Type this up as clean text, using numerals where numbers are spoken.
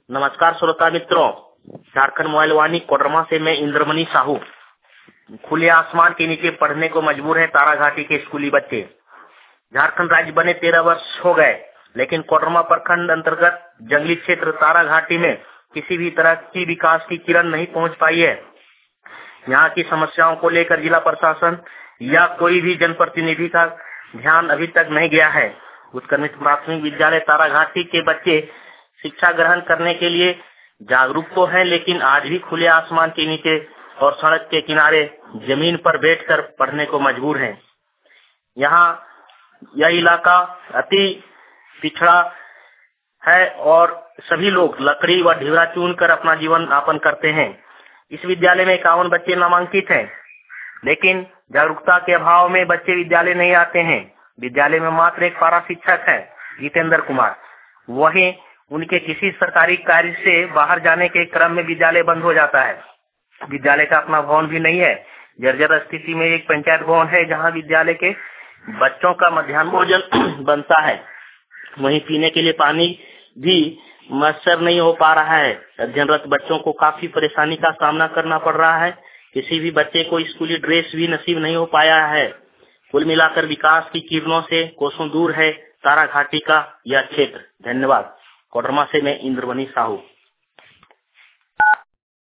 नमस्कार श्रोता मित्रों, झारखंड मोबाइल वाणी कोडरमा से मैं इंद्रमणि साहू। खुले आसमान के नीचे पढ़ने को मजबूर है तारा घाटी के स्कूली बच्चे। झारखंड राज्य बने 13 वर्ष हो गए, लेकिन कोडरमा प्रखंड अंतर्गत जंगली क्षेत्र तारा घाटी में किसी भी तरह की विकास की किरण नहीं पहुंच पाई है। यहाँ की समस्याओं को लेकर जिला प्रशासन या कोई भी जनप्रतिनिधि का ध्यान अभी तक नहीं गया है। उत्क्रमित प्राथमिक विद्यालय तारा घाटी के बच्चे शिक्षा ग्रहण करने के लिए जागरूक तो हैं, लेकिन आज भी खुले आसमान के नीचे और सड़क के किनारे जमीन पर बैठकर पढ़ने को मजबूर हैं। यहाँ यह इलाका अति पिछड़ा है और सभी लोग लकड़ी व ढिवरा चुनकर अपना जीवन यापन करते हैं। इस विद्यालय में 51 बच्चे नामांकित हैं, लेकिन जागरूकता के अभाव में बच्चे विद्यालय नहीं आते हैं। विद्यालय में मात्र एक पारा शिक्षक है, जितेंद्र कुमार। वहीं उनके किसी सरकारी कार्य से बाहर जाने के क्रम में विद्यालय बंद हो जाता है। विद्यालय का अपना भवन भी नहीं है। जर्जर स्थिति में एक पंचायत भवन है, जहां विद्यालय के बच्चों का मध्याह्न भोजन बनता है। वहीं पीने के लिए पानी भी मयस्सर नहीं हो पा रहा है। अध्ययनरत बच्चों को काफी परेशानी का सामना करना पड़ रहा है। किसी भी बच्चे को स्कूली ड्रेस भी नसीब नहीं हो पाया है। कुल मिलाकर विकास की किरणों से कोसों दूर है तारा घाटी का यह क्षेत्र। धन्यवाद। कोडरमा से मैं इंद्रमणि साहू।